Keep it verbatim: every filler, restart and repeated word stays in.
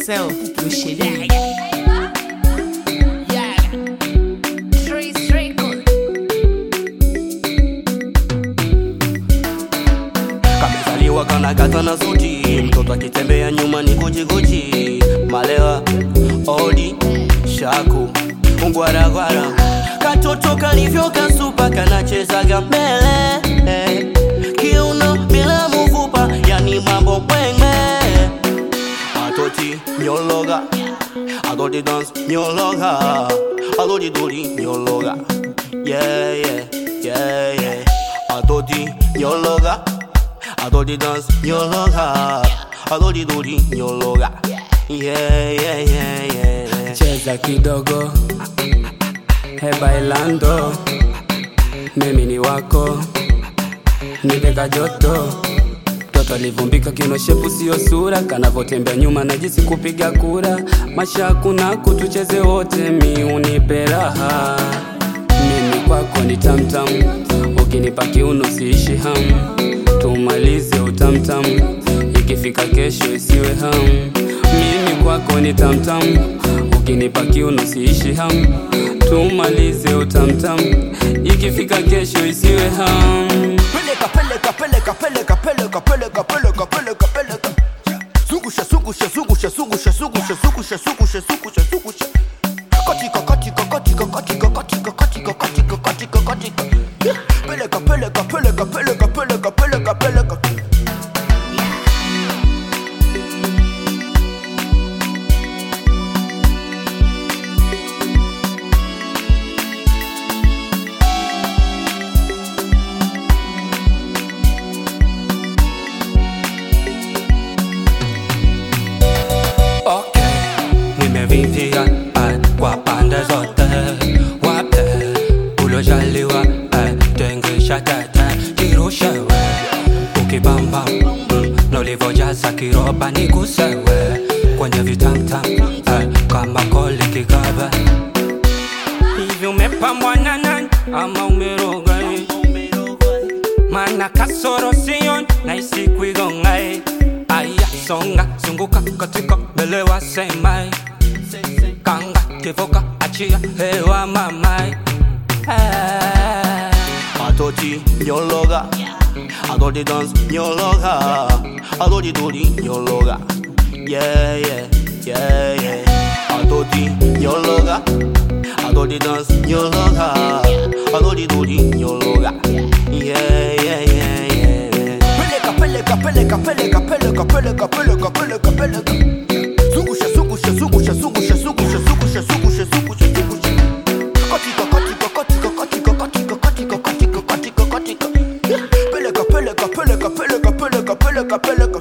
yourself, Lushele. Kamezaliwa kana gata na suti, mtoto akitembea nyuma ni guji guji. Malewa, odi, shaku, ungwara gwara. Katoto kalivyo kasupa kanachezaga mbele, eh. Kiuno bila mufupa, yani mambo wengme. Atoti nyologa, atoti dance nyologa, atoti duri nyologa. Yeah, yeah, yeah, yeah. Atoti nyologa, atoti dance nyologa, atoti duri nyologa. Yeah, yeah, yeah, yeah. Cheza kidogo, he bailando, mimi ni wako, niteka joto. Toto livumbika kino shepu sio sura, kanavotembea nyuma najisi kupiga kura. Mashaku na kutucheze wote mi unipe raha. Mimi kwako ni tamtam, ukinipa kiuno siishi ham. Tumalize utamtam, ikifika kesho isiwe ham. Mimi kwako ni tamtam, ukinipa kiuno siishi ham. Tumalize utamtam, ikifika kesho isiwe ham. Peleka peleka peleka peleka peleka peleka peleka peleka peleka. Zungusha zungusha zungusha zungusha zungusha zungusha zungusha zungusha zungusha. Katika katika katika katika katika katika katika katika katika. Peleka peleka peleka peleka peleka peleka peleka. Nimevintia kwa pande zote, wape ulojaliwa tengesha tete. Jirushewe ukibamba, na ulivojaza kiroba nigusewe kwenye vitamtam kama koli kigaba. Hivi umepambwa na nani ama umeroga? Mana kasoro siyon na isi kuigonga. Aya songa zunguka katika mbele wa semai. Kanga kivoka achia hewa mamai. Atoti nyologa, atoti dance nyologa, atoti duri nyologa. Yeah, yeah, yeah, yeah. Atoti nyologa, atoti dance nyologa, atoti duri nyologa. Yeah, yeah, yeah, yeah. Peleka peleka peleka peleka peleka peleka peleka peleka peleka. Zungusha zungusha zungusha zungusha zungusha zungusha zungusha zungusha zungusha. Katika katika katika katika katika katika katika katika katika. Peleka peleka peleka peleka peleka peleka peleka.